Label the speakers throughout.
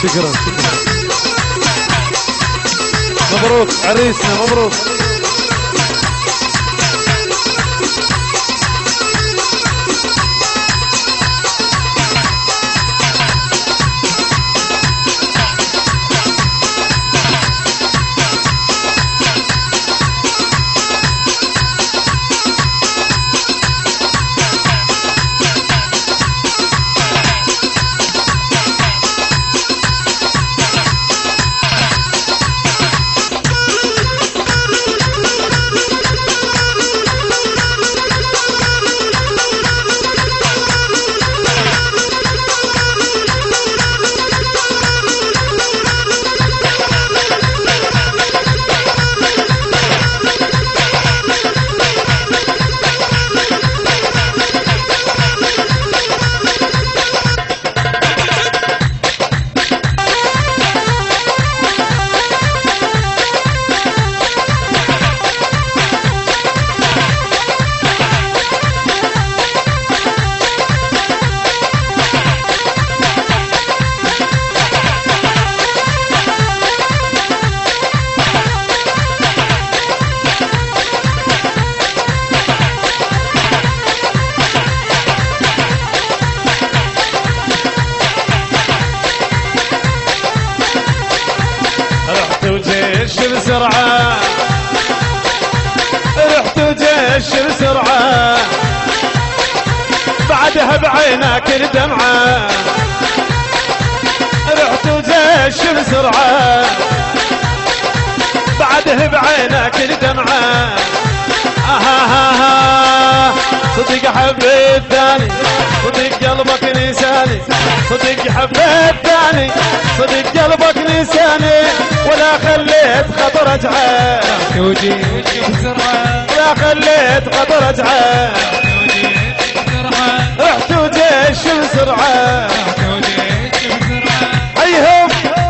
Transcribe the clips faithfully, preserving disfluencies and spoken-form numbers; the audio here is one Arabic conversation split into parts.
Speaker 1: شكرا شكرا. مبروك عريسنا مبروك. بسرعة رحت وجيش بسرعة بعدها بعينك الدمعة رحت وجيش بسرعة بعدها بعينك الدمعة آها صدق حبيت ثاني صدق قلبك نساني صدق حبيت ثاني صدق قلبك نساني ولا خليت خطر اجعل ولا خليت خطر اجعل رحت وجيش بسرعة هيهم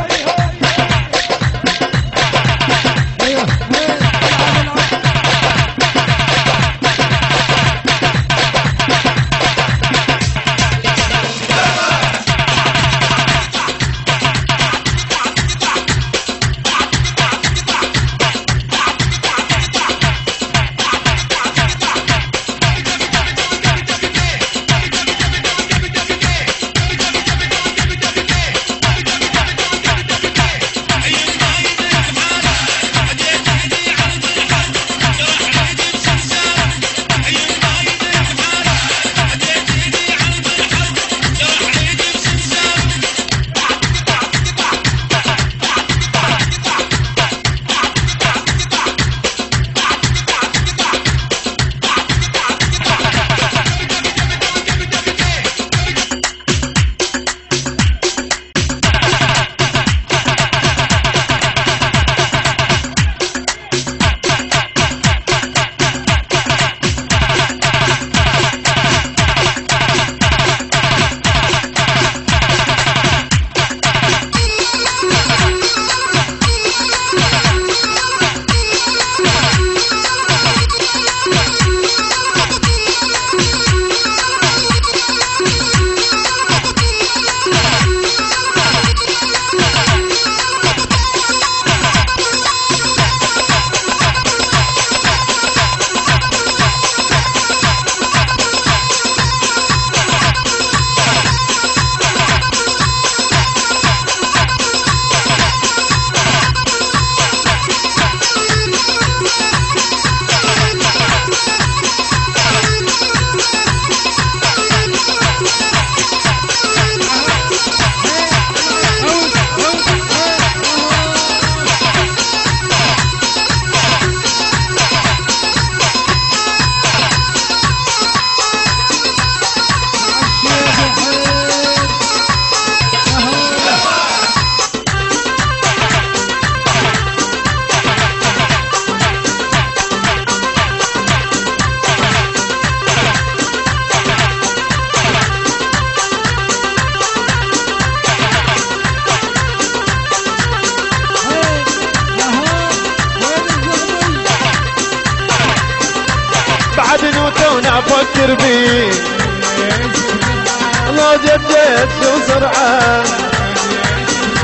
Speaker 1: افكر بيه لو جديت شو سرعه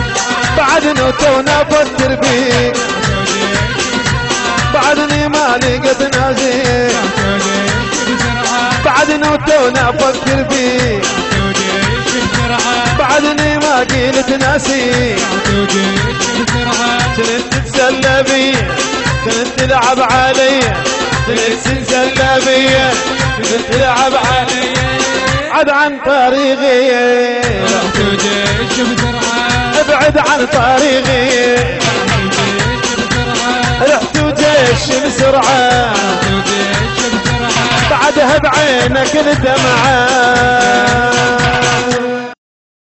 Speaker 1: بعدنا تونا افكر بيك بعدني ما لقيت ناسي بعدنا تونا افكر بيك بعدني ما قلت ناسي كنت تتسلى بي كنت تلعب علي كنت تتسلى بي كنت تلعب علي ابعد عن طريقي ابعد عن طريقي رحت وجيش بسرعة بعدها بعينك الدمعة